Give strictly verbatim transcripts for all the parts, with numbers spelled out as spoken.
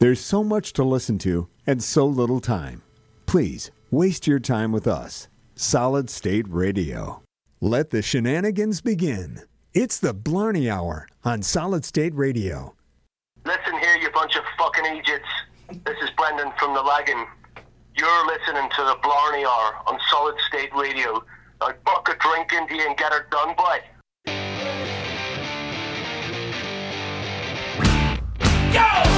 There's so much to listen to and so little time. Please, waste your time with us. Solid State Radio. Let the shenanigans begin. It's the Blarney Hour on Solid State Radio. Listen here, you bunch of fucking idiots. This is Brendan from the Lagan. You're listening to the Blarney Hour on Solid State Radio. Now buck a drink into you and get her done, boy. Go!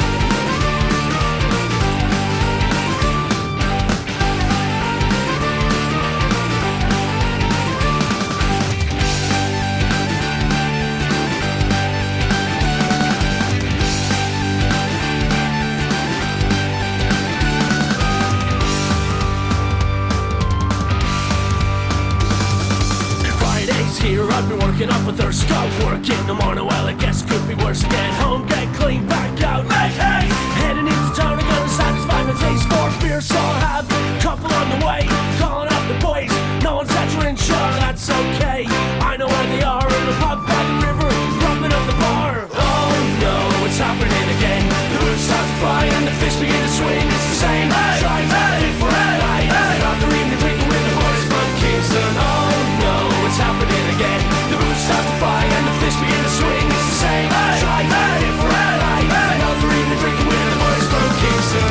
Here, I've been working up with her scout work in the morning. Well, I guess it could be worse. Get home, get clean, back out. Hey, hey! Heading into town, I'm gonna satisfy my taste for beer, so I'll have a couple on the way. Calling up the boys, no one's at your sure that's okay. I know where they are in the pub by the river, rubbing up the bar. Oh no, it's happening again. The roots start to fly and the fish begin to swing. It's the same. Hey, try hey, for a night. Hey, out there evening drinking with the boys from Kingston. Oh no, it's happening again. The roots start to fly and the fish begin to swing. It's the same. Hey, try hey, for a night. Hey, out there evening drinking with the boys from Kingston.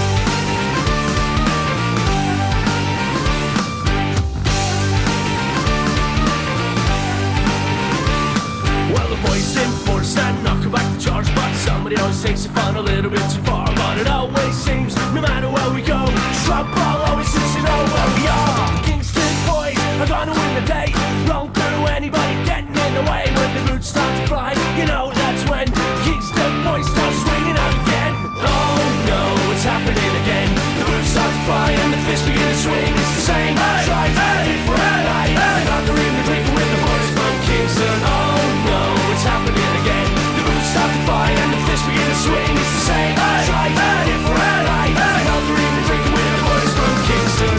Well, the boys enforce that knock back the charge, but somebody always takes it fun a little bit too far. But it always seems, no matter where we go, trouble always seems to know where we are. The Kingston boys are gonna win the day. Run through anybody getting in the way. When the roots start to fly, you know that's when Kingston boys start swinging out again. Oh no, it's happening again. The roots start to fly and the fish begin to swing. It's the same. Hey, try hey, for a night. Hey, out there in the drinking with the boys from Kingston. Oh no, it's happening again. The roots start to fly and the fish begin to swing. It's the same. Hey, try hey, for a night. Hey, out there in the drinking with the boys from Kingston.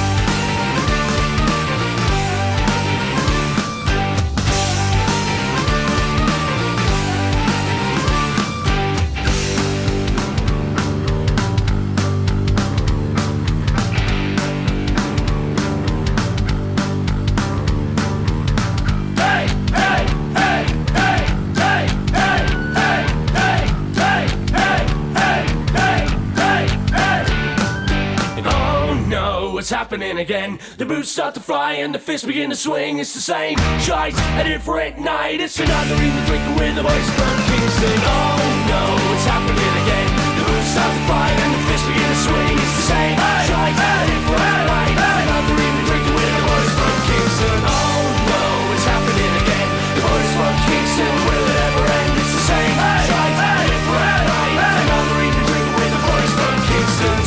It's happening again. The boots start to fly and the fish begin to swing. It's the same shite, a different night. It's another evening drinking with the boys from Kingston. Oh no, it's happening again. The boots start to fly and the fish begin to swing. It's the same shite, a different night. Another evening drinking with the boys from Kingston. Oh no, it's happening again. The boys from Kingston, will it ever end? It's the same shite, a different night. Another evening drinking with the boys from Kingston.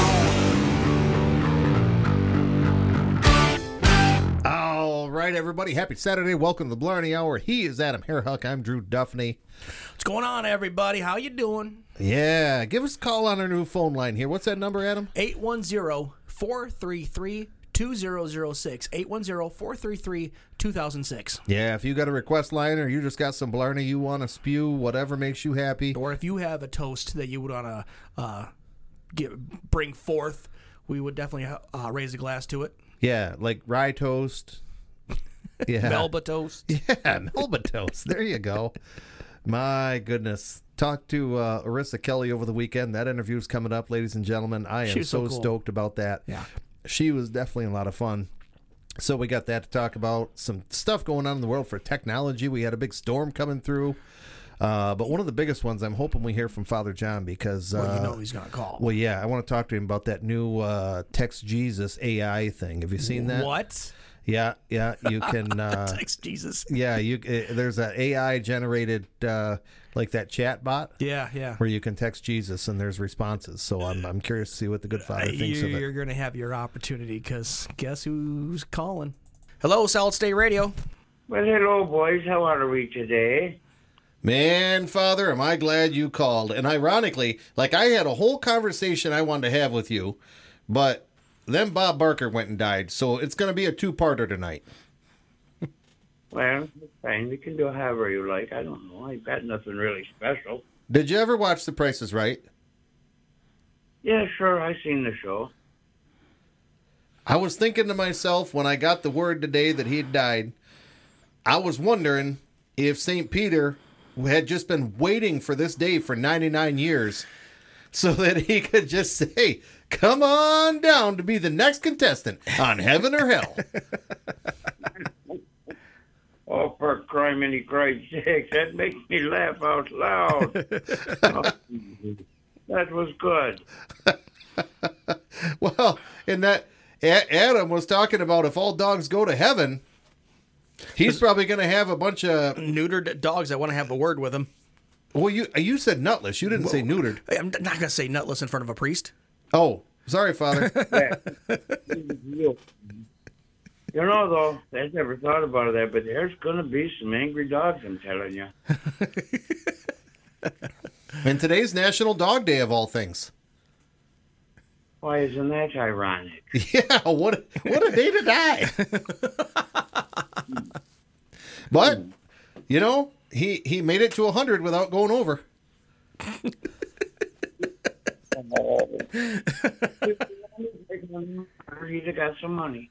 All right, everybody. Happy Saturday. Welcome to the Blarney Hour. He is Adam Hairhuck. I'm Drew Duffney. What's going on, everybody? How you doing? Yeah. Give us a call on our new phone line here. What's that number, Adam? eight one zero, four three three, two zero zero six. eight one zero, four three three, two thousand six. Yeah, if you got a request line or you just got some Blarney you want to spew, whatever makes you happy. Or if you have a toast that you would want to uh, get, bring forth, we would definitely uh, raise a glass to it. Yeah, like rye toast. Yeah. Melba toast. Yeah, Melba toast. There you go. My goodness. Talked to uh, Arissa Kelly over the weekend. That interview's coming up, ladies and gentlemen. I am so, so cool. stoked about that. Yeah. She was definitely a lot of fun. So we got that to talk about. Some stuff going on in the world for technology. We had a big storm coming through. Uh, but one of the biggest ones, I'm hoping we hear from Father John because... Well, you uh, know he's going to call. Well, yeah. I want to talk to him about that new uh, Text Jesus A I thing. Have you seen that? What? Yeah, yeah. You can... Uh, Text Jesus. Yeah, you. Uh, there's an A I-generated, uh, like that chat bot. Yeah, yeah. Where you can text Jesus and there's responses. So I'm I'm curious to see what the good Father uh, thinks you, of it. You're going to have your opportunity because guess who's calling? Hello, Solid State Radio. Well, hello, boys. How are we today? Man, Father, am I glad you called. And ironically, like I had a whole conversation I wanted to have with you, but then Bob Barker went and died. So it's going to be a two-parter tonight. Well, fine. We can do however you like. I don't know. I've got nothing really special. Did you ever watch The Price is Right? Yeah, sure. I seen the show. I was thinking to myself when I got the word today that he had died, I was wondering if Saint Peter had just been waiting for this day for ninety-nine years so that he could just say, come on down to be the next contestant on Heaven or Hell. Oh, for criminy Christ's sake, that makes me laugh out loud. Oh, that was good. Well, and that A- Adam was talking about if all dogs go to heaven, he's probably going to have a bunch of Neutered dogs that want to have a word with him. Well, you you said nutless. You didn't say neutered. I'm not going to say nutless in front of a priest. Oh, sorry, Father. You know, though, I never thought about that, but there's going to be some angry dogs, I'm telling you. And today's National Dog Day of all things. Why isn't that ironic? Yeah, what what a day to die. But, you know, he, he made it to one hundred without going over. He'd got some money.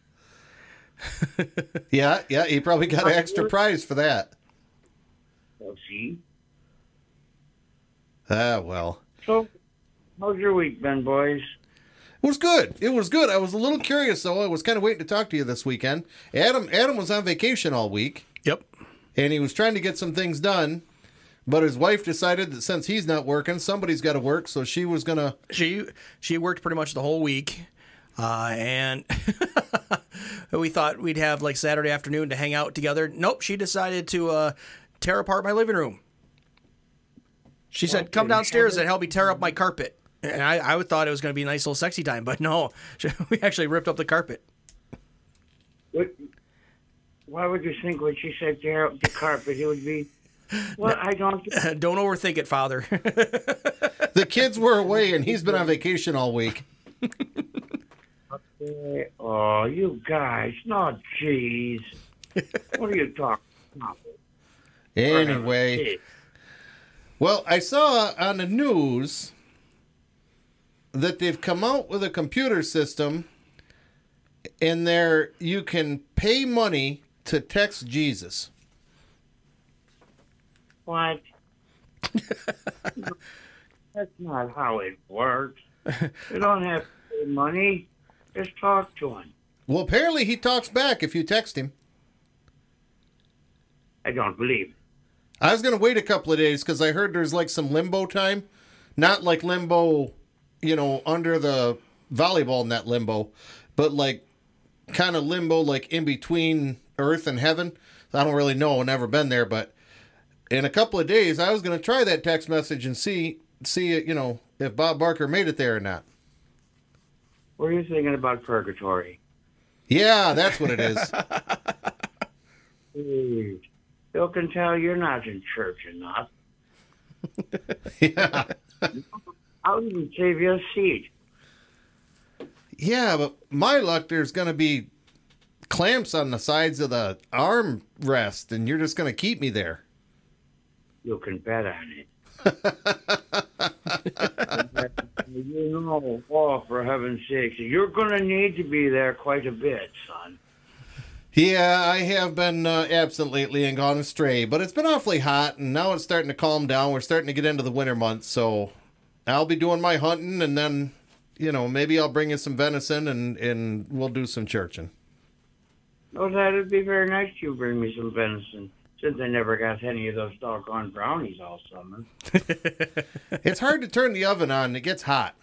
Yeah, yeah, he probably got an extra prize for that. Well, see? Ah, well. So, how's your week been, boys? It was good. It was good. I was a little curious, though. I was kind of waiting to talk to you this weekend. Adam Adam was on vacation all week. Yep. And he was trying to get some things done. But his wife decided that since he's not working, somebody's got to work. So she was going to... She she worked pretty much the whole week. Uh, and we thought we'd have like Saturday afternoon to hang out together. Nope. She decided to uh, tear apart my living room. She said, come downstairs and help me tear up my carpet. And I, I thought it was going to be a nice little sexy time, but no, we actually ripped up the carpet. What, why would you think when she said tear up the carpet, it would be, well, I don't... Don't overthink it, Father. The kids were away, and he's been on vacation all week. Oh, you guys, no, jeez. What are you talking about? Anyway, well, I saw on the news that they've come out with a computer system in there you can pay money to text Jesus. What? That's not how it works. You don't have to pay money. Just talk to him. Well, apparently he talks back if you text him. I don't believe it. I was going to wait a couple of days because I heard there's like some limbo time. Not like limbo, you know, under the volleyball net limbo, but like kind of limbo like in between earth and heaven. I don't really know. I've never been there, but in a couple of days, I was going to try that text message and see, see it, you know, if Bob Barker made it there or not. What are you thinking about purgatory? Yeah, that's what it is. Please. Bill can tell you're not in church enough. Yeah. I'll even save you a seat. Yeah, but my luck, there's going to be clamps on the sides of the arm rest, and you're just going to keep me there. You can bet on it. You know, oh, for heaven's sake, you're going to need to be there quite a bit, son. Yeah, I have been uh, absent lately and gone astray, but it's been awfully hot, and now it's starting to calm down. We're starting to get into the winter months, so I'll be doing my hunting, and then, you know, maybe I'll bring you some venison, and, and we'll do some churching. Oh, that'd be very nice you bring me some venison, since I never got any of those doggone brownies all summer. It's hard to turn the oven on. It gets hot.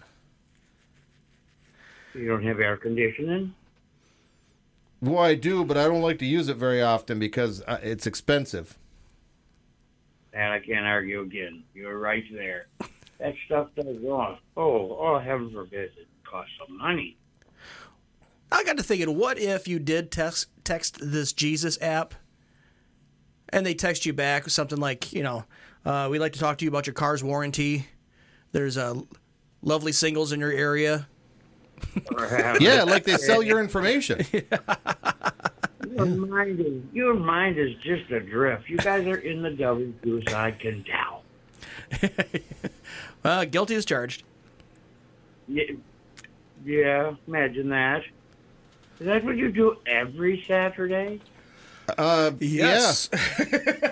You don't have air conditioning? Well, I do, but I don't like to use it very often because uh, it's expensive. And I can't argue again. You're right there. That stuff does wrong. Oh, oh, heaven forbid it costs some money. I got to thinking, what if you did text text this Jesus app, and they text you back with something like, you know, uh, we'd like to talk to you about your car's warranty. There's uh, lovely singles in your area. Yeah, like they sell your information. Your mind is your mind is just adrift. You guys are in the W goose, I can tell. uh, guilty as charged. Yeah, yeah, imagine that. Is that what you do every Saturday? Uh, Yes. Yeah.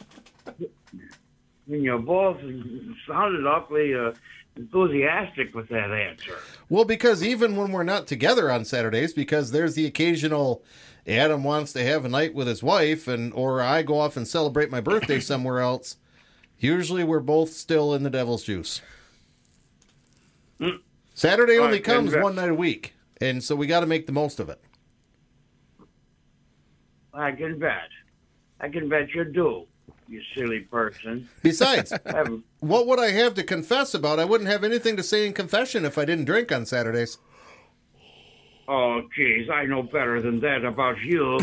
I mean, you both sounded awfully uh, enthusiastic with that answer. Well, because even when we're not together on Saturdays, because there's the occasional Adam wants to have a night with his wife, and or I go off and celebrate my birthday somewhere else. Usually, we're both still in the devil's juice. Mm. Saturday only Right, comes congrats. one night a week, and so we got to make the most of it. I can bet. I can bet you do, you silly person. Besides, Have- what would I have to confess about? I wouldn't have anything to say in confession if I didn't drink on Saturdays. Oh, geez, I know better than that about you.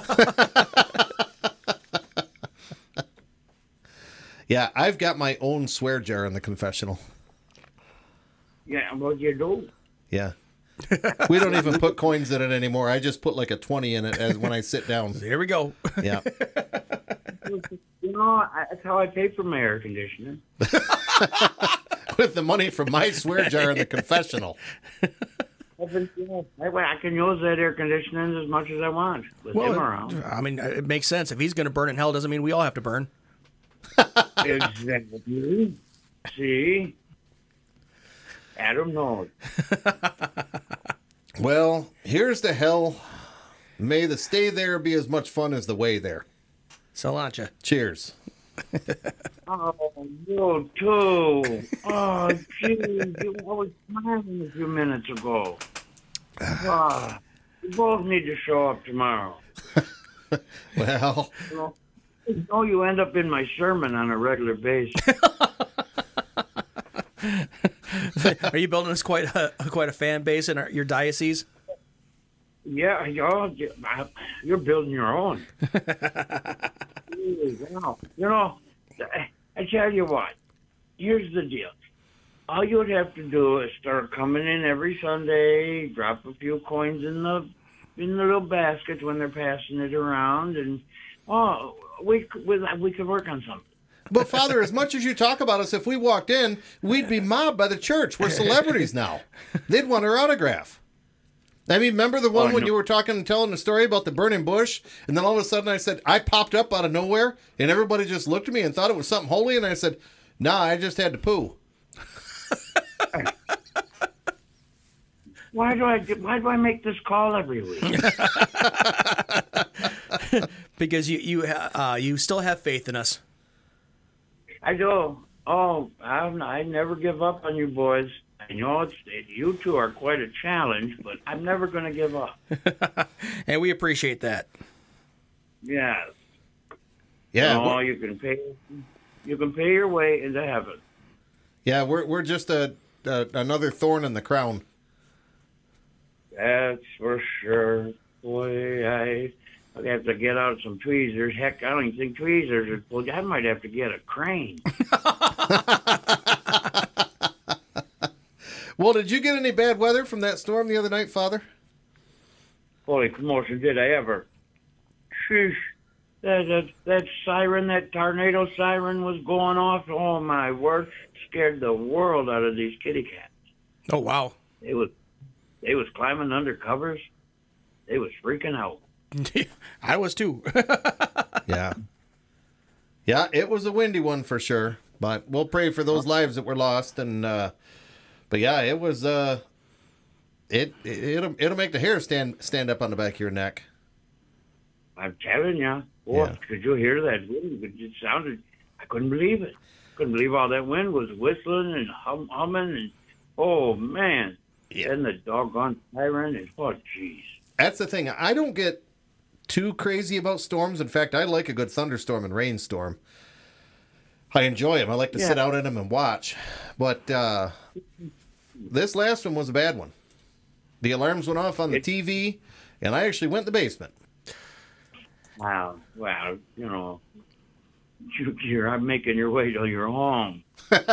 Yeah, I've got my own swear jar in the confessional. Yeah, what you do? Yeah. We don't even put coins in it anymore. I just put like a twenty in it as when I sit down. Here we go. Yeah. You know, I, that's how I pay for my air conditioning. With the money from my swear jar in the confessional. I've been, you know, that way I can use that air conditioning as much as I want with him around. I mean, it makes sense. If he's going to burn in hell, doesn't mean we all have to burn. Exactly. See? Adam knows. Well, here's to hell. May the stay there be as much fun as the way there. Salancha. Cheers. Oh, you too. Oh, geez, you was smiling a few minutes ago. Ah, you both need to show up tomorrow. Well, You know, you know you end up in my sermon on a regular basis. Are you building us quite a quite a fan base in our, your diocese? Yeah, you're, you're building your own. You know, you know, I tell you what, here's the deal. All you would have to do is start coming in every Sunday, drop a few coins in the in the little baskets when they're passing it around, and oh, we could- we, we could work on something. but Father, as much as you talk about us, if we walked in, we'd be mobbed by the church. We're celebrities now. They'd want our autograph. I mean, remember the one Oh, when no. you were talking and telling the story about the burning bush, and then all of a sudden I said, I popped up out of nowhere, and everybody just looked at me and thought it was something holy, and I said, nah, I just had to poo. Why do I do- why do I make this call every week? Because you you ha- uh, you still have faith in us. I do. Oh, I'm, I never give up on you boys. I know it's you two are quite a challenge, but I'm never going to give up. And we appreciate that. Yes. Yeah, Oh, we're, you can pay. You can pay your way into heaven. yeah, we're we're just a, a another thorn in the crown. That's for sure. Boy, I I have to get out some tweezers. Heck, I don't even think tweezers are. Well, I might have to get a crane. Well, did you get any bad weather from that storm the other night, Father? Holy commotion, did I ever? Sheesh. That, that, that siren, that tornado siren was going off. Oh, my word. Scared the world out of these kitty cats. Oh wow. They was, they was climbing under covers. They was freaking out. I was too. Yeah. Yeah, it was a windy one for sure. But we'll pray for those lives that were lost. And uh, but yeah, it was. Uh, it, it it'll it'll make the hair stand stand up on the back of your neck. I'm telling you. Boy, Yeah. could you hear that wind? It sounded. I couldn't believe it. Couldn't believe all that wind was whistling and hum, humming and oh man. Yeah. And the doggone siren and oh jeez. That's the thing. I don't get too crazy about storms. In fact, I like a good thunderstorm and rainstorm. I enjoy them. I like to Yeah. sit out in them and watch. But uh, this last one was a bad one. The alarms went off on the It- T V, and I actually went in the basement. Wow, wow, you know, you, you're I'm making your way till you're home.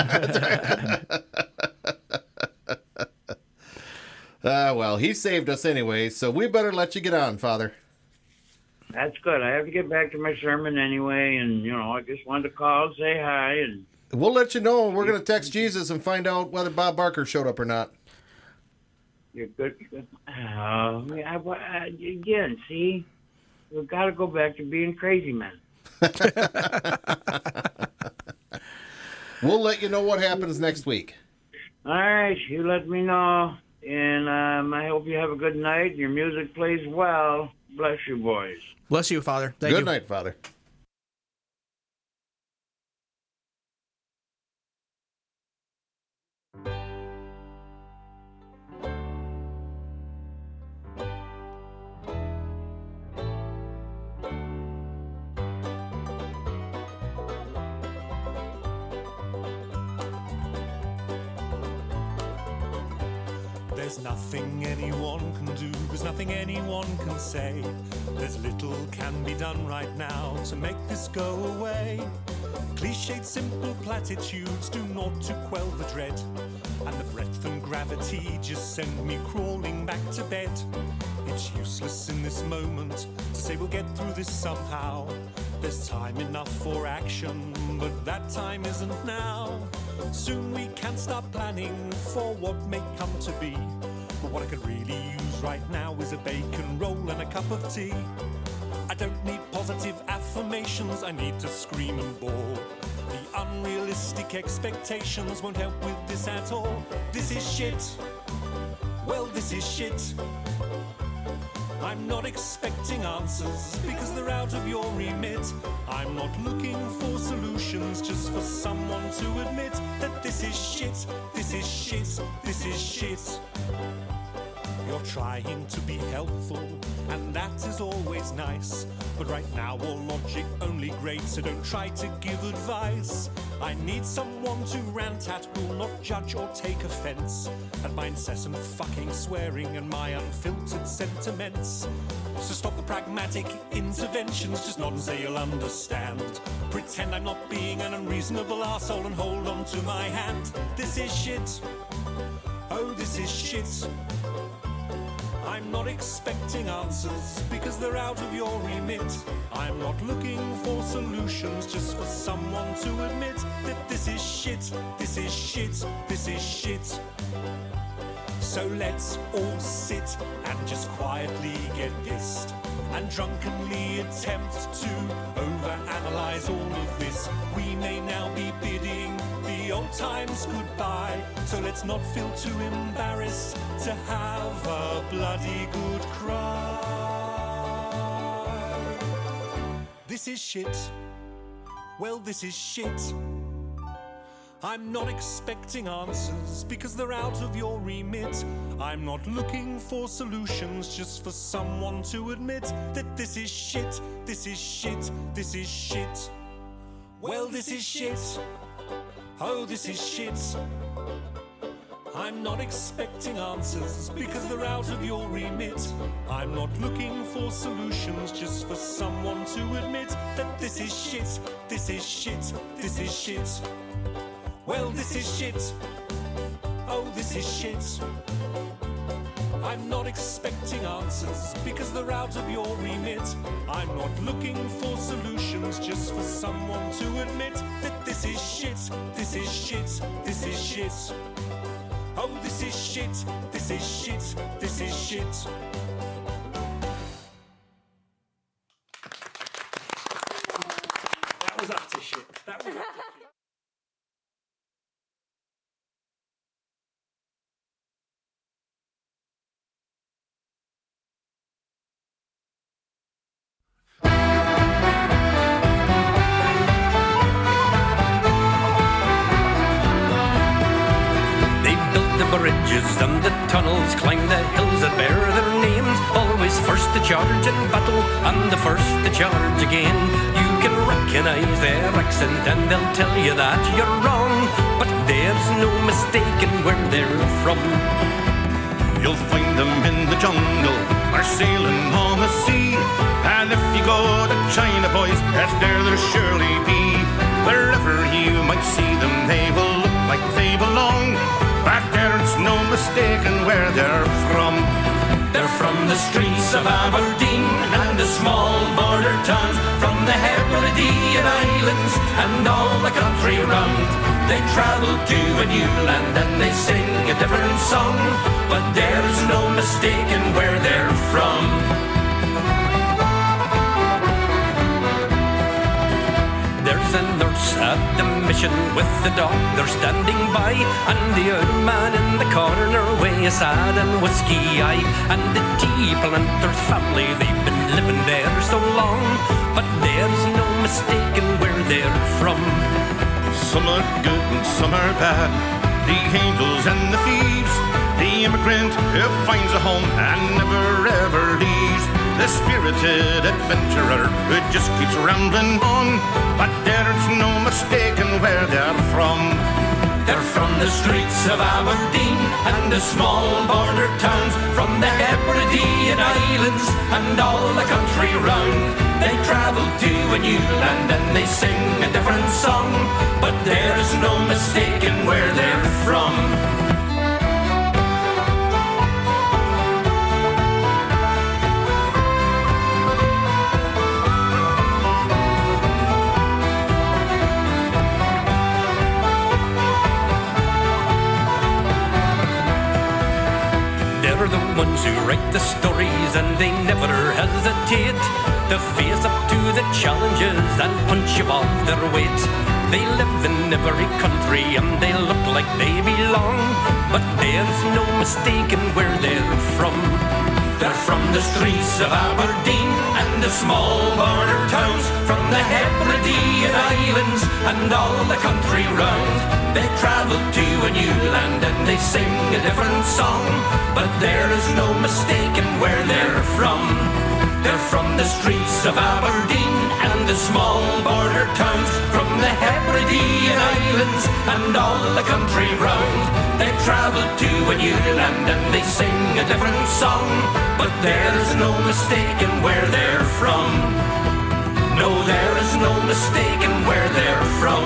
Uh, well, he saved us anyway, so we better let you get on, Father. That's good. I have to get back to my sermon anyway, and you know, I just wanted to call, say hi, and We'll let you know. We're going to text Jesus and find out whether Bob Barker showed up or not. You're good. good. Oh, I, I, again, see, we've got to go back to being crazy men. We'll let you know what happens next week. All right, you let me know, and um, I hope you have a good night. Your music plays well. Bless you, boys. Bless you, Father. Thank Good you. night, Father. There's nothing anyone can do, there's nothing anyone can say. There's little can be done right now to make this go away. Cliched simple platitudes do naught to quell the dread, and the breadth and gravity just send me crawling back to bed. It's useless in this moment to say we'll get through this somehow. There's time enough for action, but that time isn't now. Soon we can start planning for what may come to be. But what I could really use right now is a bacon roll and a cup of tea. I don't need positive affirmations, I need to scream and bawl. The unrealistic expectations won't help with this at all. This is shit. Well, this is shit. I'm not expecting answers because they're out of your remit. I'm not looking for solutions, just for someone to admit that this is shit, this is shit, this is shit. You're trying to be helpful, and that is always nice. But right now all logic only great, so don't try to give advice. I need someone to rant at who'll not judge or take offense at my incessant fucking swearing and my unfiltered sentiments. So stop the pragmatic interventions, just nod and say you'll understand. Pretend I'm not being an unreasonable arsehole and hold on to my hand. This is shit. Oh, this is shit. I'm not expecting answers because they're out of your remit. I'm not looking for solutions, just for someone to admit that this is shit, this is shit, this is shit. So let's all sit and just quietly get pissed and drunkenly attempt to overanalyze all of this. We may now be bidding the old times goodbye, so let's not feel too embarrassed to have a bloody good cry. This is shit. Well, this is shit. I'm not expecting answers because they're out of your remit. I'm not looking for solutions, just for someone to admit that this is shit, this is shit, this is shit. Well, this is shit. Oh, this is shit. I'm not expecting answers because they're out of your remit. I'm not looking for solutions, just for someone to admit that this is shit, this is shit, this is shit. Well, this is shit. Oh, this is shit. I'm not expecting answers because they're out of your remit. I'm not looking for solutions, just for someone to admit that this is shit, this is shit, this is shit. Oh, this is shit, this is shit, this is shit. That was utter shit. That was utter shit. Bridges and the tunnels, climb the hills that bear their names. Always first to charge in battle and the first to charge again. You can recognize their accent and they'll tell you that you're wrong, but there's no mistaking where they're from. You'll find them in the jungle or sailing on the sea, and if you go to China, boys, that's there they'll surely be. Wherever you might see them, they will look like they belong. Back there, it's no mistaking where they're from. They're from the streets of Aberdeen and the small border towns, from the Hebridean Islands and all the country round. They travel to a new land and they sing a different song. but there's no mistaking where they're from. There's a nurse at the mission with the doctor standing by, and the old man in the corner way a sad and whiskey eye. And the tea planter's family, they've been living there so long, but there's no mistaking where they're from. Some are good and some are bad, the angels and the thieves, the immigrant who finds a home and never ever leaves, the spirited adventurer who just keeps rambling on, but there's no mistaking where they're from. They're from the streets of Aberdeen and the small border towns, from the Hebridean Islands and all the country round. They travel to a new land and they sing a different song, but there's no mistaking where they're from. They're the ones who write the stories and they never hesitate to face up to the challenges and punch above their weight. They live in every country and they look like they belong, but there's no mistaking where they're from. They're from the streets of Aberdeen and the small border towns, from the Hebridean Islands and all the country round. They travel to a new land and they sing a different song, but there is no mistaking where they're from. They're from the streets of Aberdeen and the small border towns, from the Hebridean Islands and all the country round. They travel to a new land and they sing a different song, but there's no mistaking where they're from. No, there is no mistaking where they're from.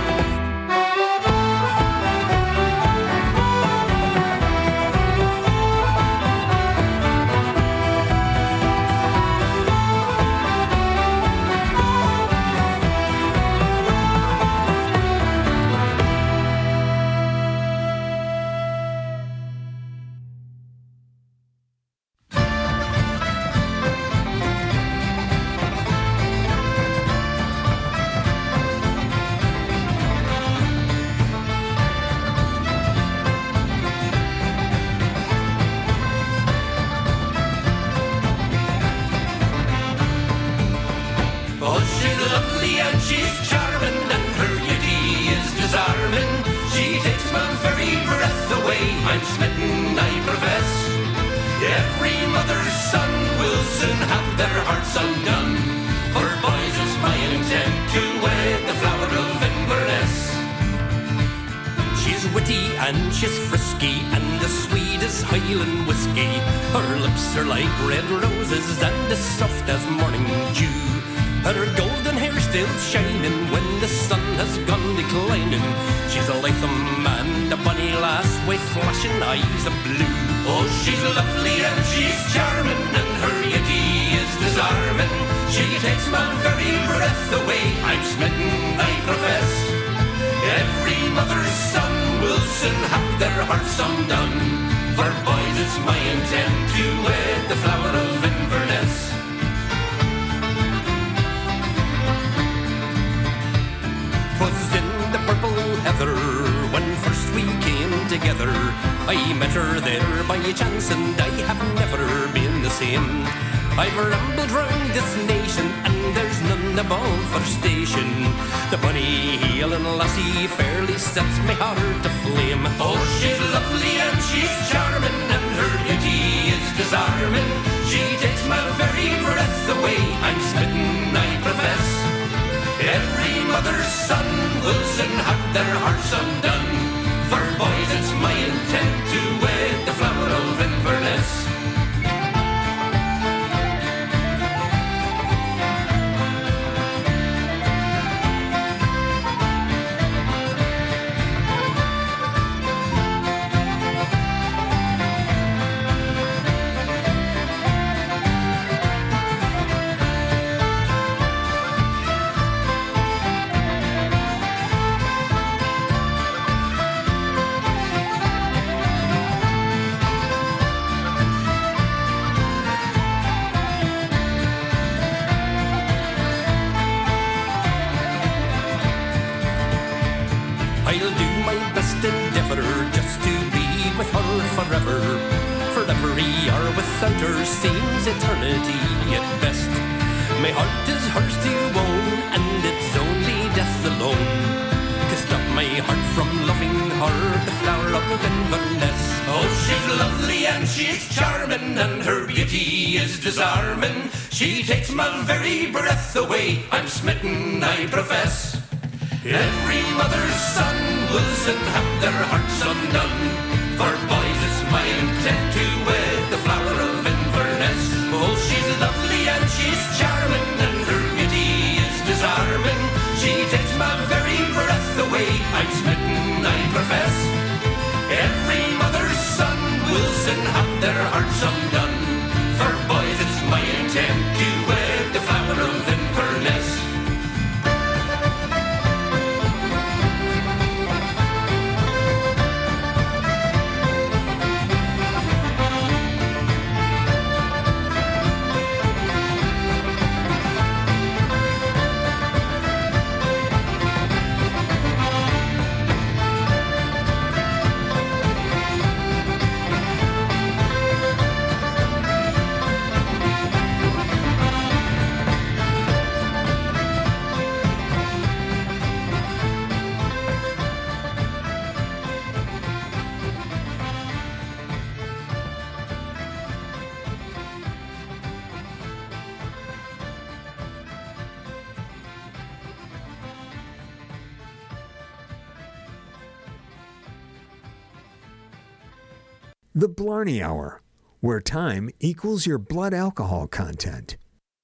I've rambled round this nation and there's none above our station. The Bunny Hill and lassie fairly sets my heart aflame. Oh, she's lovely and she's charming and her beauty is disarming. She takes my very breath away, I'm smitten, I profess. Every mother's son will soon have their hearts undone. For boys it's my intent to wed the flower of Inverness. to be with her forever. For every hour without her seems eternity at best. My heart is hers to own, and it's only death alone to stop my heart from loving her, the flower of Inverness. Oh, she's lovely and she's charming, and her beauty is disarming. She takes my very breath away. I'm smitten, I profess. Every mother's son will soon have their hearts undone. For boys, it's my intent to wed the flower of Inverness. Oh, she's lovely and she's charming, and her beauty is disarming. She takes my very breath away. I'm smitten, I profess. Every mother's son will soon have their hearts undone. For boys, it's my intent to wed the flower of Inverness. The Blarney Hour, where time equals your blood alcohol content.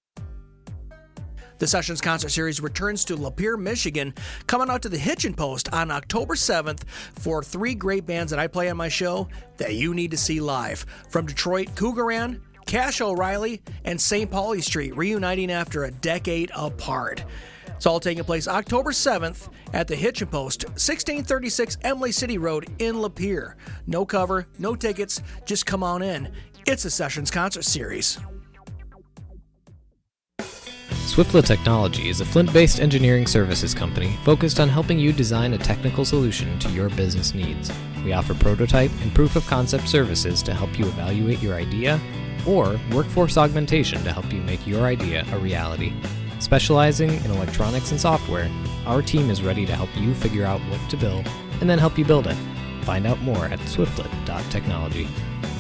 The Sessions Concert Series returns to Lapeer, Michigan, coming out to the Hitchin Post on October seventh for three great bands that I play on my show that you need to see live. From Detroit, Cougaran, Cash O'Reilly, and Saint Pauli Street, reuniting after a decade apart. It's all taking place October seventh at the Hitchin Post, sixteen thirty-six Emily City Road in Lapeer. No cover, no tickets, just come on in. It's a Sessions Concert Series. Swiftlet Technology is a Flint-based engineering services company focused on helping you design a technical solution to your business needs. We offer prototype and proof of concept services to help you evaluate your idea, or workforce augmentation to help you make your idea a reality. Specializing in electronics and software, our team is ready to help you figure out what to build and then help you build it. Find out more at swiftlet dot technology.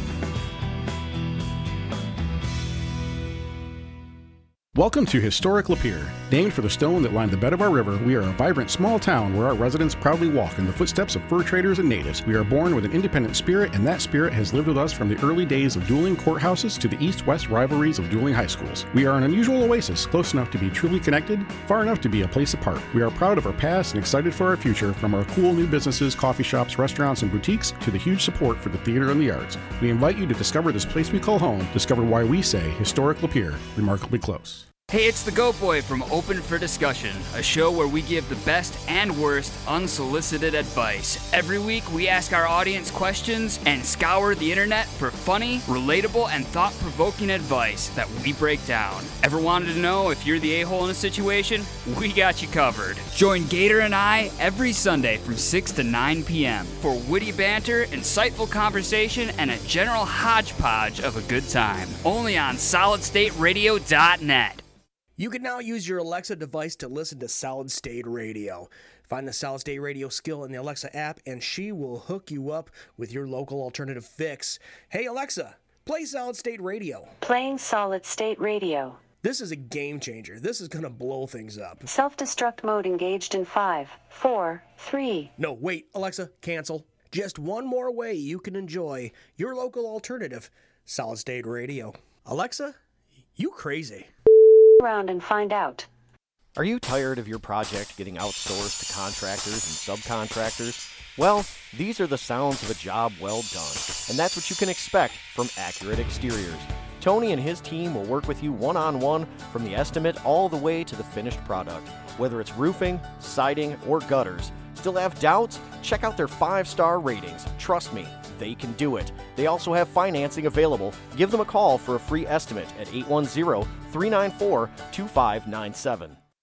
Welcome to Historic Lapeer. Named for the stone that lined the bed of our river, we are a vibrant small town where our residents proudly walk in the footsteps of fur traders and natives. We are born with an independent spirit, and that spirit has lived with us from the early days of dueling courthouses to the east-west rivalries of dueling high schools. We are an unusual oasis, close enough to be truly connected, far enough to be a place apart. We are proud of our past and excited for our future, from our cool new businesses, coffee shops, restaurants, and boutiques, to the huge support for the theater and the arts. We invite you to discover this place we call home, discover why we say Historic Lapeer, remarkably close. Hey, it's the Goat Boy from Open for Discussion, a show where we give the best and worst unsolicited advice. Every week, we ask our audience questions and scour the internet for funny, relatable, and thought-provoking advice that we break down. Ever wanted to know if you're the a-hole in a situation? We got you covered. Join Gator and I every Sunday from six to nine p.m. for witty banter, insightful conversation, and a general hodgepodge of a good time. Only on solid state radio dot net. You can now use your Alexa device to listen to Solid State Radio. Find the Solid State Radio skill in the Alexa app, and she will hook you up with your local alternative fix. Hey, Alexa, play Solid State Radio. Playing Solid State Radio. This is a game changer. This is going to blow things up. Self-destruct mode engaged in five, four, three. No, wait, Alexa, cancel. Just one more way you can enjoy your local alternative, Solid State Radio. Alexa, you crazy. Around and find out. Are you tired of your project getting outsourced to contractors and subcontractors? Well, these are the sounds of a job well done, and that's what you can expect from Accurate Exteriors. Tony and his team will work with you one-on-one from the estimate all the way to the finished product. Whether it's roofing, siding, or gutters, still have doubts? Check out their five-star ratings. Trust me, they can do it. They also have financing available. Give them a call for a free estimate at eight one zero, three nine four, two five nine seven.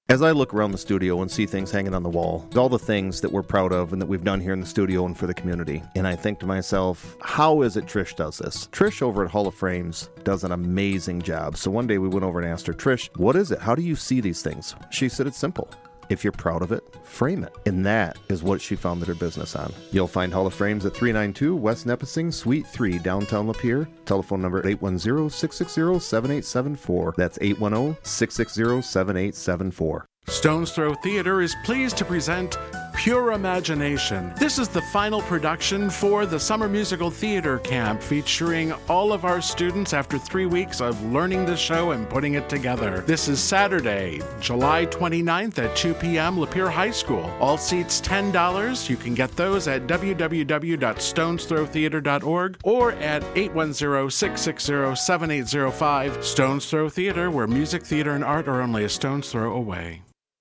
As I look around the studio and see things hanging on the wall, all the things that we're proud of and that we've done here in the studio and for the community, and I think to myself, how is it Trish does this? Trish over at Hall of Frames does an amazing job. So one day we went over and asked her, Trish, what is it? How do you see these things? She said it's simple. If you're proud of it, frame it. And that is what she founded her business on. You'll find Hall of Frames at three ninety-two West Nipissing, Suite three, downtown Lapeer. Telephone number eight one zero, six six zero, seven eight seven four. That's eight one zero, six six zero, seven eight seven four. Stone's Throw Theater is pleased to present Pure Imagination. This is the final production for the Summer Musical Theater Camp, featuring all of our students after three weeks of learning the show and putting it together. This is Saturday, July twenty-ninth at two p.m. Lapeer High School. All seats ten dollars. You can get those at w w w dot stones throw theater dot org or at eight one zero, six six zero, seven eight zero five. Stone's Throw Theater, where music, theater, and art are only a stone's throw away.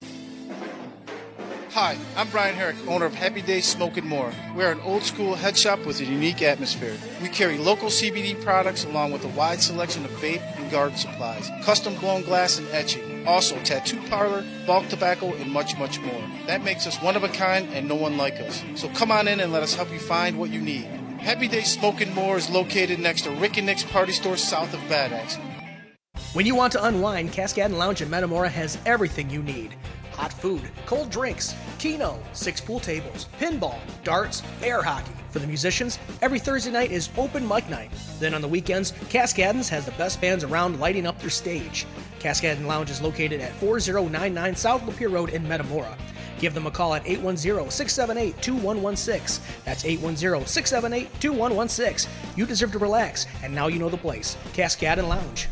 Hi, I'm Brian Herrick, owner of Happy Days Smoke and More. We're an old-school head shop with a unique atmosphere. We carry local C B D products along with a wide selection of vape and garden supplies, custom-blown glass and etching, also tattoo parlor, bulk tobacco, and much, much more. That makes us one of a kind and no one like us. So come on in and let us help you find what you need. Happy Days Smoke and More is located next to Rick and Nick's Party Store south of Bad Axe. When you want to unwind, Cascadon Lounge in Metamora has everything you need. Hot food, cold drinks, keno, six pool tables, pinball, darts, air hockey. For the musicians, every Thursday night is open mic night. Then on the weekends, Cascadon's has the best bands around lighting up their stage. Cascadon Lounge is located at four zero nine nine South Lapeer Road in Metamora. Give them a call at eight one zero, six seven eight, two one one six. That's eight one zero, six seven eight, two one one six. You deserve to relax, and now you know the place. Cascadon Lounge.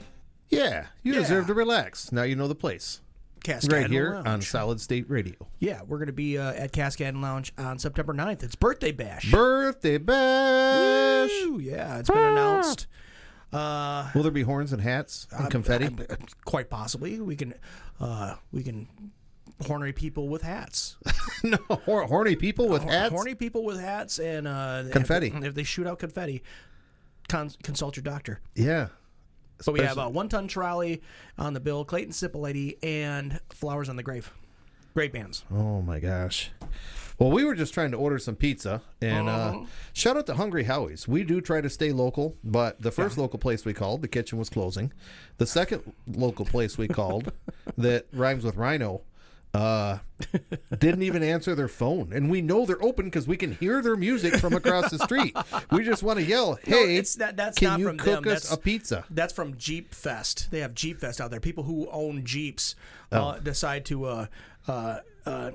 Yeah, you Yeah. deserve to relax. Now you know the place. Cascadon right here Lounge. on Solid State Radio. Yeah, we're going to be uh, at Cascadon Lounge on September ninth. It's Birthday Bash. Birthday Bash! Woo! Yeah, it's been announced. Uh, Will there be horns and hats and I'm- confetti? I'm- quite possibly. We can uh, we can horny people with hats. no, hor- horny people with Hor- hats? Horny people with hats and uh, Confetti. If they, if they shoot out confetti, con- consult your doctor. Yeah. So we have Especially- a one-ton trolley on the bill, Clayton Cipolliti, and Flowers on the Grave. Great bands. Oh, my gosh. Well, we were just trying to order some pizza, and uh, Uh-huh. shout out to Hungry Howie's. We do try to stay local, but the first local place we called, the kitchen was closing. The second local place we called, that rhymes with Rhino, uh, didn't even answer their phone. And we know they're open because we can hear their music from across the street. We just want to yell, No, hey, it's that, that's can not you from cook them. us That's, a pizza? That's from Jeep Fest. They have Jeep Fest out there. People who own Jeeps uh, Oh. decide to uh, uh, uh,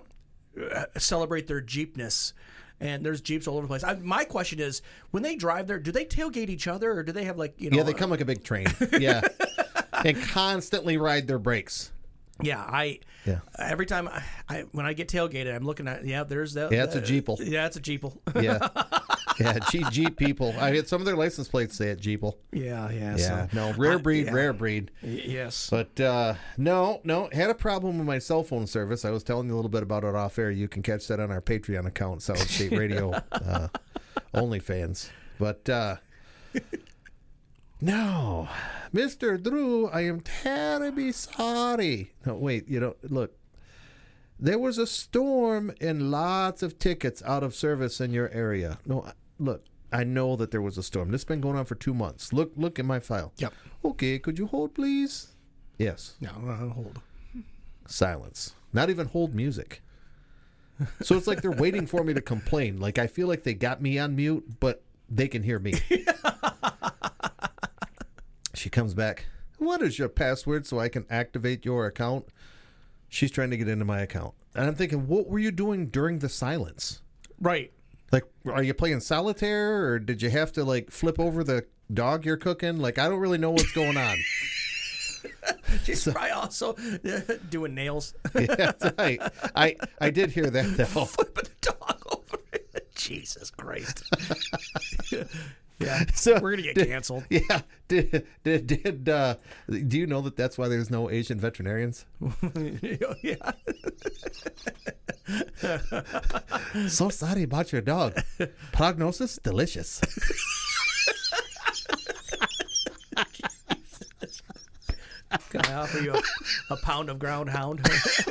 celebrate their Jeepness. And there's Jeeps all over the place. I, my question is, when they drive there, do they tailgate each other, or do they have like you know? Yeah, they come like a big train. Yeah. And constantly ride their brakes. Yeah, I. Yeah. Every time I, I when I get tailgated, I'm looking at yeah. There's that. Yeah, it's a uh, Jeeple. Yeah, it's a Jeeple. Yeah. Yeah, Jeep, Jeep people. I had some of their license plates say it Jeeple. Yeah, yeah. Yeah, so, no, rare I- breed, yeah. rare breed. Y- yes. But uh, no, no, had a problem with my cell phone service. I was telling you a little bit about it off air. You can catch that on our Patreon account, Solid State Radio, uh, OnlyFans. But uh, no, Mister Drew, I am terribly sorry. No, wait, you know, look. There was a storm and lots of tickets out of service in your area. No, I- look, I know that there was a storm. This has been going on for two months. Look, look in my file. Yep. Okay, could you hold, please? Yes. No, uh, hold. Silence. Not even hold music. So it's like they're waiting for me to complain. Like I feel like they got me on mute, but they can hear me. She comes back. What is your password so I can activate your account? She's trying to get into my account. And I'm thinking, what were you doing during the silence? Right. Like, are you playing solitaire, or did you have to, like, flip over the dog you're cooking? Like, I don't really know what's going on. She's probably also doing nails. Yeah, that's right. I, I did hear that, though. Flipping the dog over. Jesus Christ. Yeah, So we're gonna get did- canceled. Yeah, did did, did uh, do you know that that's why there's no Asian veterinarians? Yeah. So sorry about your dog. Prognosis delicious. God. I offer you a, a pound of ground hound.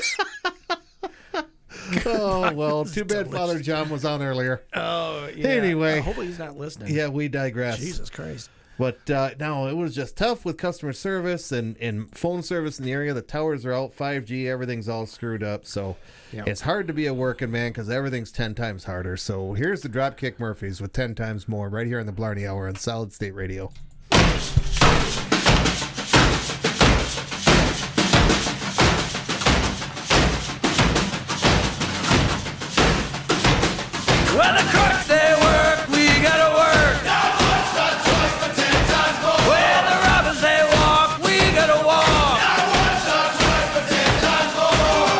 Oh, well, too bad Father John was on earlier. Oh, yeah. Anyway. Uh, hopefully he's not listening. Yeah, we digress. Jesus Christ. But uh, no, it was just tough with customer service and, and phone service in the area. The towers are out, five G, everything's all screwed up. So Yeah. it's hard to be a working man because everything's ten times harder. So here's the Dropkick Murphys with ten times more right here on the Blarney Hour on Solid State Radio. Well, the crooks, they work, we gotta work. Now what's the choice for ten times more? Well, the robbers, they walk, we gotta walk. Now what's the choice for ten times more?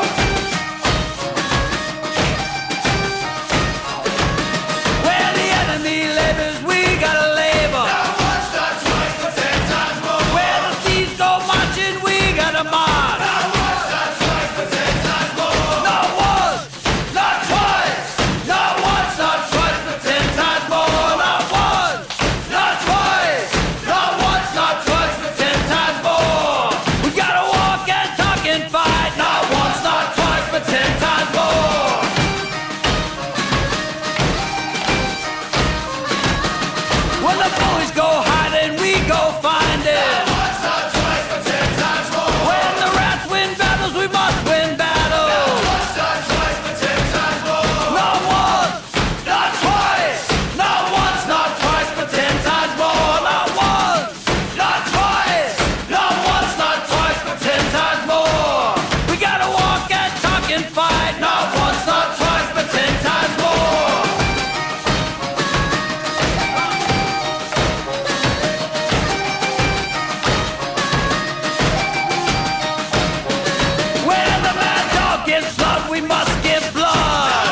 Well, the enemy labors, we gotta labor. Now what's the choice for ten times more? Well, the thieves go marching, we gotta march. Now what's the choice for ten times more? Not once, not twice, not once, not twice, but ten times more. Not once, not twice, not once, not twice, but ten times more. We gotta walk and talk and fight. Not once, not twice, but ten times more. When the boys go hiding, we go finding. Not once, not twice, but ten times more. When the rats win battles, we must win battles. Not once, not twice, but ten times more. Not once, not twice, not once, not twice, but ten times more. Not once, not twice, not once, not twice, but ten times more. We gotta walk and talk and fight. Not once, not twice, but ten times more. When the mad dog gives blood, we must give blood.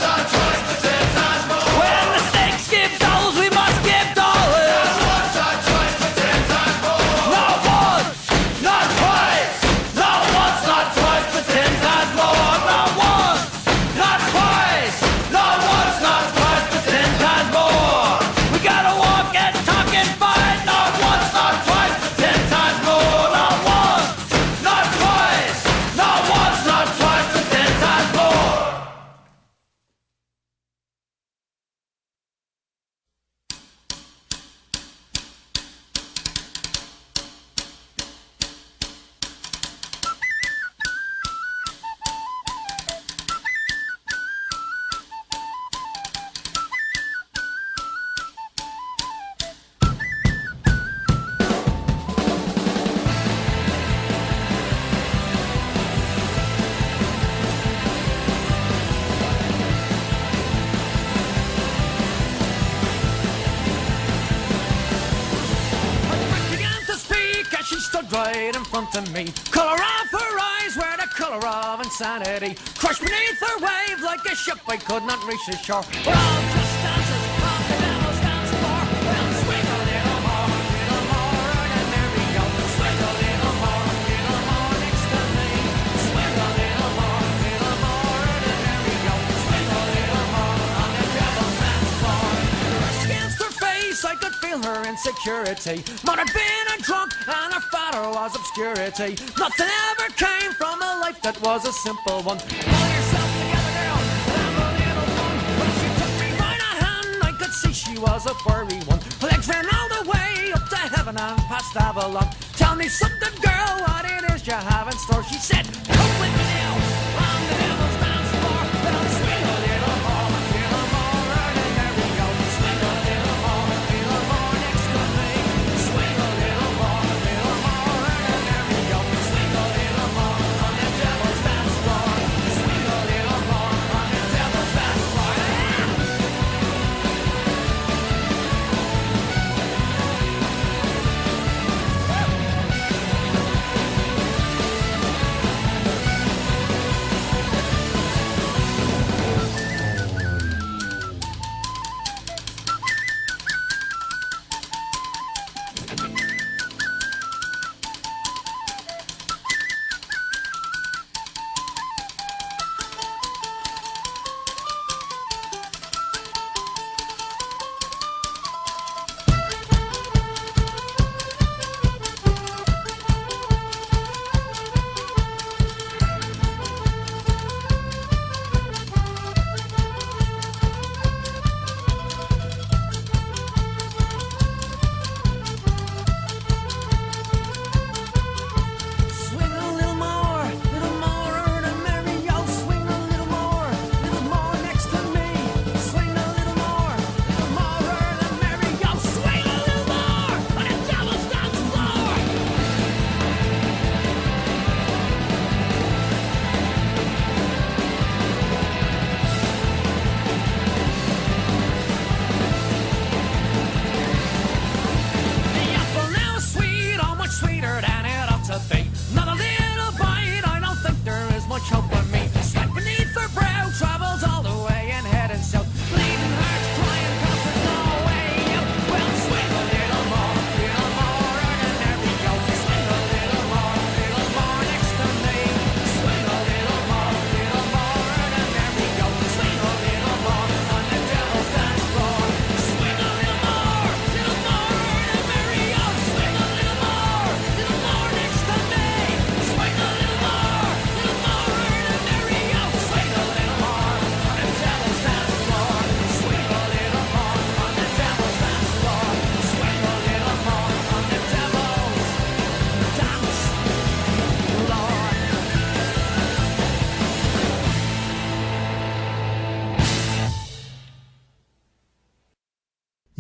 When the snakes give dollars, we must give dollars. Not once, not twice, not once, not twice, but ten times more. Not once, not twice, not once, not twice, but ten times more. We gotta walk and talk and fight. Not once, not twice, but ten times more. Not once, not twice, not once, not twice, but ten times more. Began to speak as she stood right in front of me. Color of her eyes were the color of insanity. Crushed beneath her wave like a ship I could not reach the shore. We're all just dancers, all the devil stands for. Well, swing a little more, a little more, and there we go. Swing a little more, a little more next to me. Swing a little more, a little more, and there we go. Swing a little more on the devil's dance floor. Brushed against her face, I could feel her insecurity. Might have been a drunk and her father was obscurity. Nothing ever came from a life that was a simple one. Pull yourself together, girl, and have a little fun. When she took me by the hand, I could see she was a furry one. Her legs ran all the way up to heaven and past Avalon. Tell me something, girl, what it is you have in store. She said, come with me now on the devil's dance floor. Well, swing a little more, a little more, and there we go. Swing a little more, a little more next to me. Swing a little more, a little more, and there we go. Swing a little more on the devil's dance floor. Swing a little more on the devil's dance floor.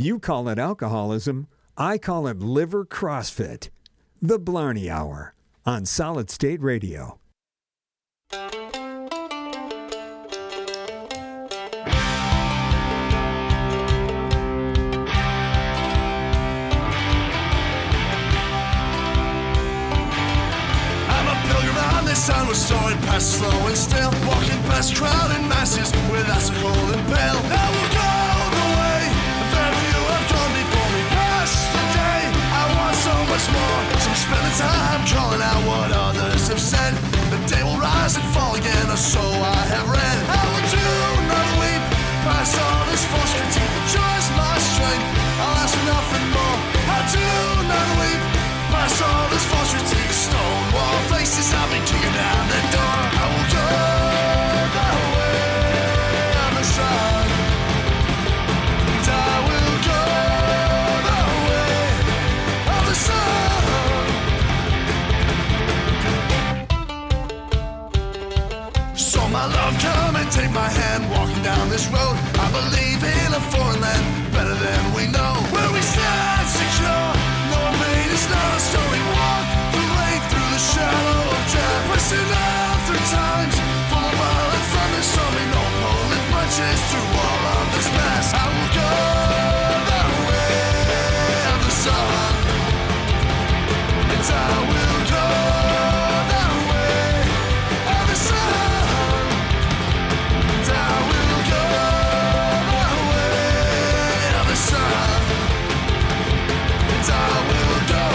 You call it alcoholism, I call it liver CrossFit. The Blarney Hour on Solid State Radio. The sun was soaring past slow and still, walking past crowded masses with icicle and pale. I will go the way that few have gone before me. Past the day, I want so much more. So spend the time drawing out what others have said. The day will rise and fall again, or so I have read. I will do not weep past all this false critique. Joy's my strength, I'll ask for nothing more. I do not weep past all this false critique. Stone wall faces, I'll be kicking down the door. I will go the way of the sun. And I will go the way of the sun. So my love, come and take my hand, walking down this road. I believe in a foreign land, better than we know. Where we stand secure, no pain is not a story. Walk through the shadow of death, pressing out through times full of violent thunder, storming no pulling punches through all of this mess. I will go the way of the sun, and I will go the way of the sun, and I will go the way of the sun, and I will go.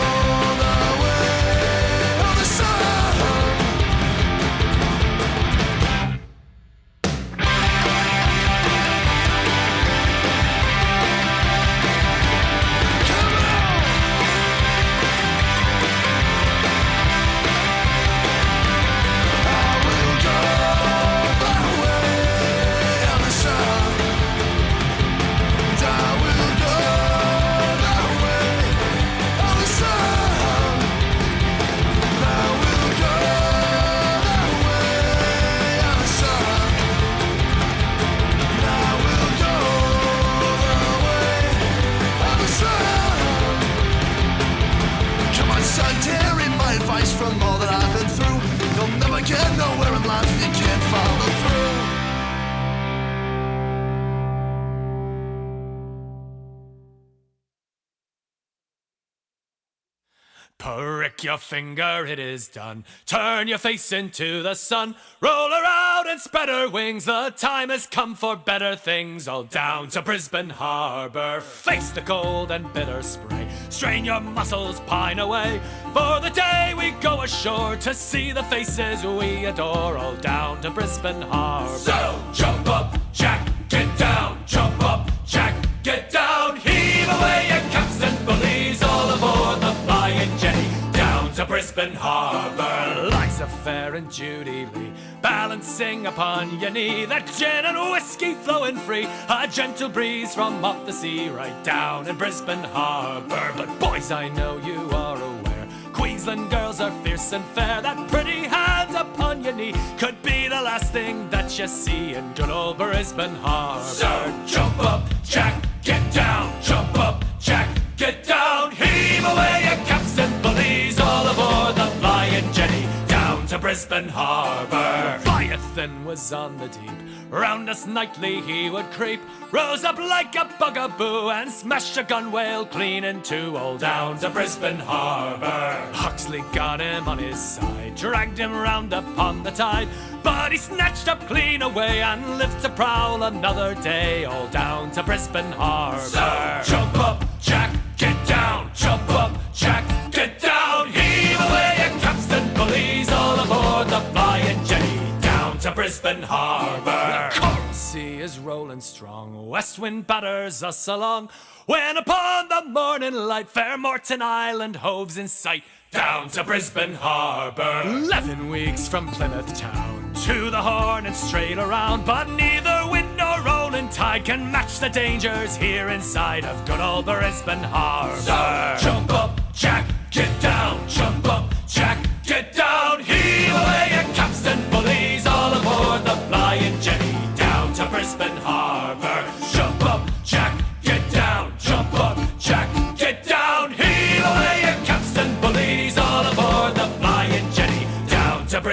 From all that I've been through, you'll never get nowhere in life if you can't follow through. Prick your finger, it is done. Turn your face into the sun. Roll her out and spread her wings. The time has come for better things. All down to Brisbane Harbour. Face the cold and bitter spray. Strain your muscles, pine away. For the day we go ashore to see the faces we adore. All down to Brisbane Harbour. So jump up, Jack, get down. Jump up, Jack, get down. Heave away your capstan bullies. All aboard the Flying Jenny. Down to Brisbane Harbour. Liza Fair and Judy Lee balancing upon your knee. That gin and whiskey flowing free. A gentle breeze from off the sea. Right down in Brisbane Harbour. But boys, I know you are aware, Queensland girls are fierce and fair. That pretty hand upon your knee could be the last thing that you see in good old Brisbane Harbour. So jump up, Jack, get down. Jump up, Jack, get down. Heave away your capstan bullies. All aboard the Flying Jenny. Down to Brisbane Harbour. Leviathan was on the deep. Round us nightly he would creep. Rose up like a bugaboo and smashed a gunwale clean in two. All down to Brisbane Harbour. Huxley got him on his side, dragged him round upon the tide, but he snatched up clean away and lived to prowl another day. All down to Brisbane Harbour. So jump up, Jack, get down. Jump up, Jack, get down. Heave away your capstan bullies. All aboard the Flying Jenny. Down to Brisbane Harbour. The coral sea is rolling strong. West wind batters us along. When upon the morning light, fair Morton Island hoves in sight. Down to Brisbane Harbour. Eleven weeks from Plymouth town to the Horn and straight around, but neither wind nor rolling tide can match the dangers here inside of good old Brisbane Harbour. So jump up, Jack, get down. Jump up, Jack, get down. Heave away your capstan bullies. All aboard the Flying Jenny. Down to Brisbane Harbour. Jump up, Jack, get down.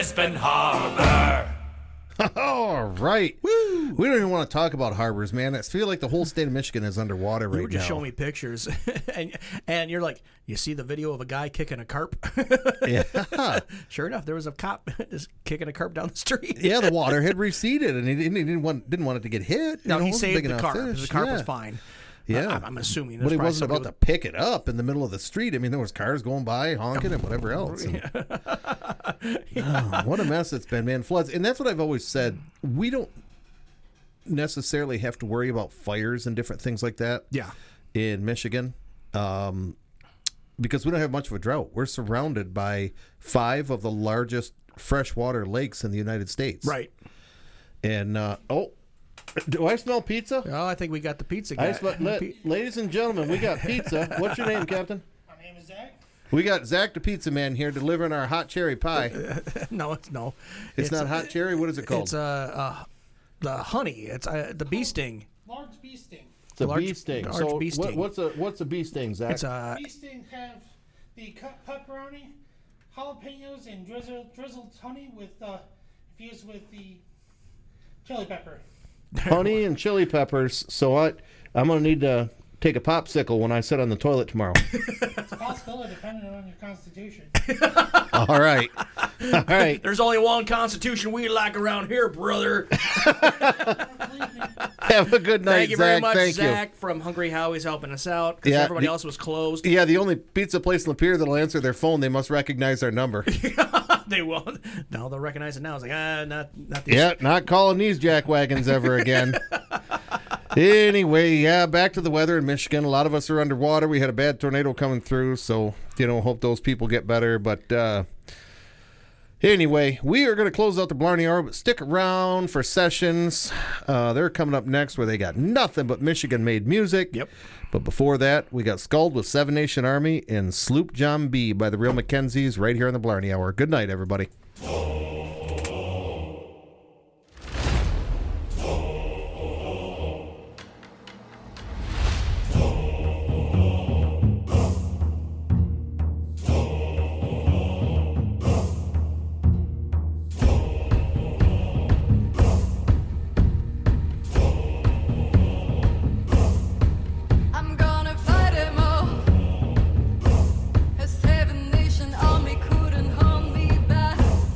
Brisbane Harbor. All right. Woo. We don't even want to talk about harbors, man. I feel like the whole state of Michigan is underwater right now. You were just showing me pictures, and and you're like, you see the video of a guy kicking a carp? Yeah. Sure enough, there was a cop just kicking a carp down the street. Yeah, the water had receded, and he didn't, he didn't want didn't want it to get hit. No, You know, he it wasn't saved big the enough carp. fish. The carp yeah. was fine. Yeah, I'm, I'm assuming. But he there's wasn't probably about to pick it up in the middle of the street. I mean, there was cars going by, honking, and whatever else. And- Oh, what a mess it's been, man. Floods. And that's what I've always said. We don't necessarily have to worry about fires and different things like that. Yeah. In Michigan. Um, because we don't have much of a drought. We're surrounded by five of the largest freshwater lakes in the United States. Right. And, uh, oh, do I smell pizza? Oh, I think we got the pizza I guy. smell, la- ladies and gentlemen, we got pizza. What's your name, Captain? My name is Zach. We got Zach the Pizza Man here delivering our hot cherry pie. no, it's no. It's, not hot cherry. What is it called? It's uh, uh the honey. It's uh, the bee sting. Large bee sting. It's a large- bee sting. large So bee what- sting. what's a what's a bee sting, Zach? It's a Bee sting have the cut pepperoni, jalapenos, and drizzled, drizzled honey with uh, infused with the chili pepper. honey and chili peppers. So I I'm gonna need to take a popsicle when I sit on the toilet tomorrow. It's a possibility depending on your constitution. All right. All right. There's only one constitution we like around here, brother. Have a good night, Thank you Zach. very much, Thank Zach you. from Hungry Howie's helping us out because Yeah, everybody the- else was closed. Yeah, the only pizza place in Lapeer that'll answer their phone, they must recognize our number. They will. No, they'll recognize it now. It's like, ah, not, not these. Yeah, not calling these jack wagons ever again. Anyway, yeah, back to the weather in Michigan. A lot of us are underwater. We had a bad tornado coming through, so, you know, hope those people get better. But uh, anyway, we are going to close out the Blarney Hour, but stick around for Sessions. Uh, they're coming up next where they got nothing but Michigan-made music. Yep. But before that, we got Scald with Seven Nation Army and Sloop John B. by the Real Mackenzies right here on the Blarney Hour. Good night, everybody. I'm gonna fight him off. A seven nation army couldn't hold me back.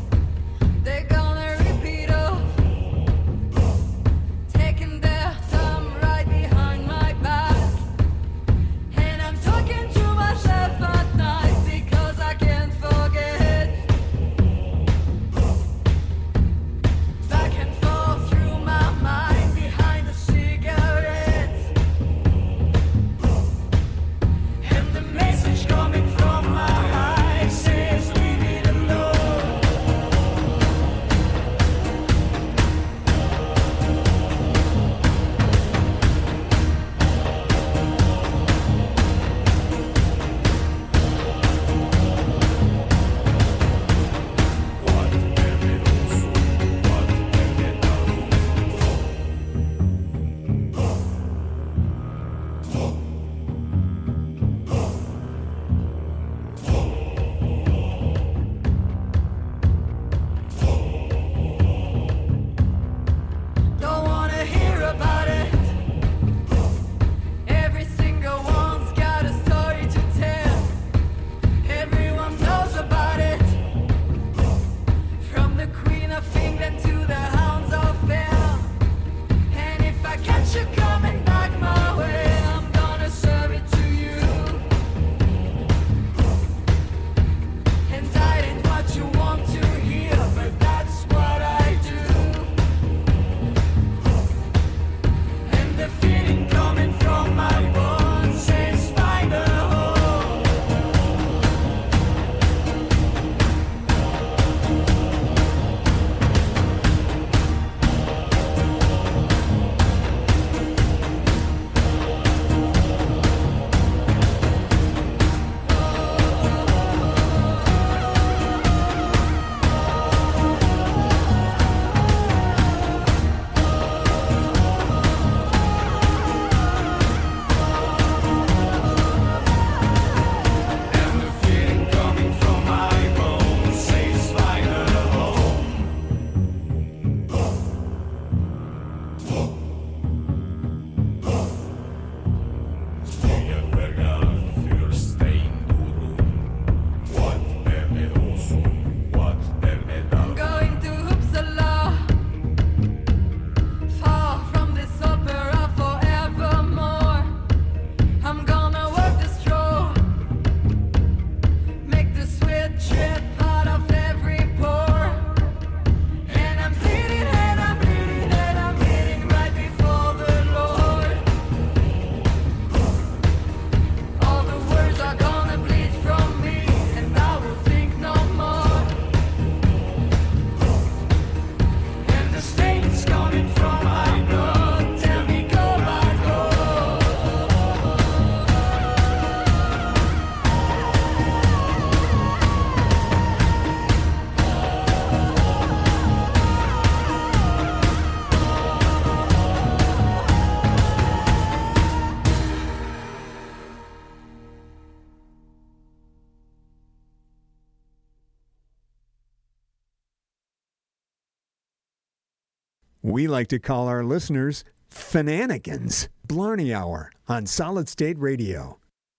We like to call our listeners Fananigans. Blarney Hour on Solid State Radio.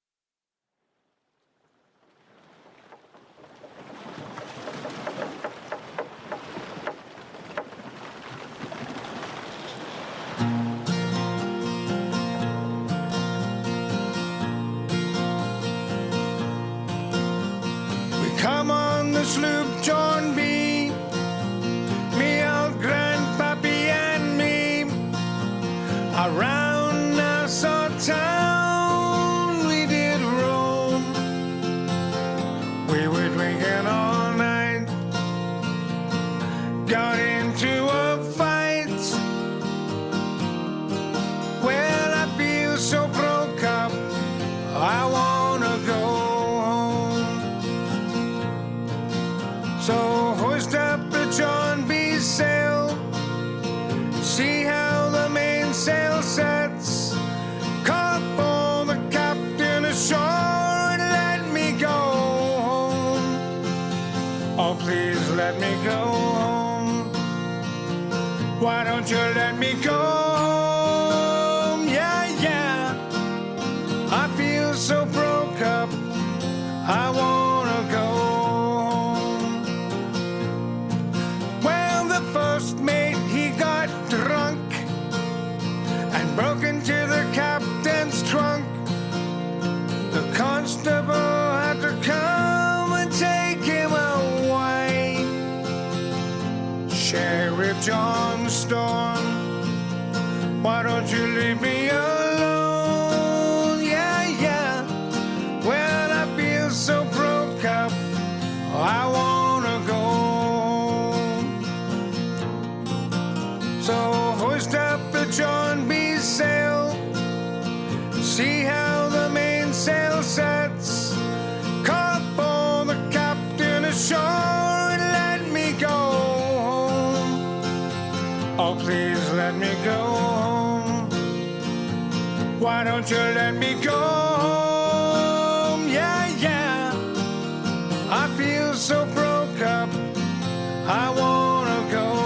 Come on the sloop, John B. Me old grandpappy and me. Around Nassau town we did roam. We were drinking all night. Got into a fight. Well, I feel so broke up. I wanna go. So hoist up the John B. sail, see how the mainsail sets. Call for the captain ashore and let me go home. Oh, please let me go home. Why don't you let me go home? Yeah, yeah. I feel so broke up. I wanna go. First mate, he got drunk and broke into the captain's trunk. The constable had to come and take him away. Sheriff John Storm, why don't you leave me alone? Yeah, yeah. Well, I feel so broke up. I wanna go. So hoist up the John B. sail, see how the mainsail sets. Call for the captain ashore and let me go home. Oh, please let me go home. Why don't you let me go home? Yeah, yeah. I feel so broke up. I wanna go.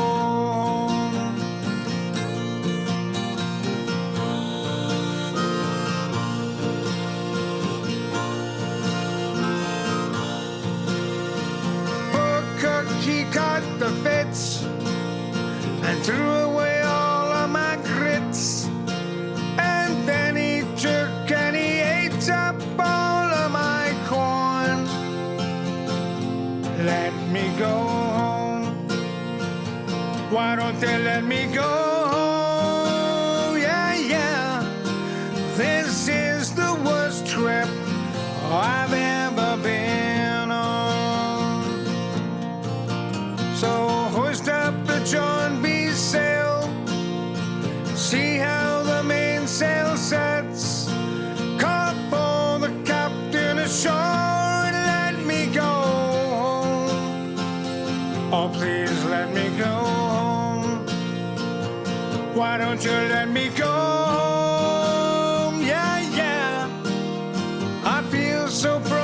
He caught the fits and threw away all of my grits. And then he took and he ate up all of my corn. Let me go home. Why don't they let me go home? Yeah, yeah. This is the worst trip I've ever been on. So hoist up the John B. sail, see how the mainsail sets. Call for the captain ashore and let me go home. Oh, please let me go home. Why don't you let me go home? Yeah, yeah. I feel so proud.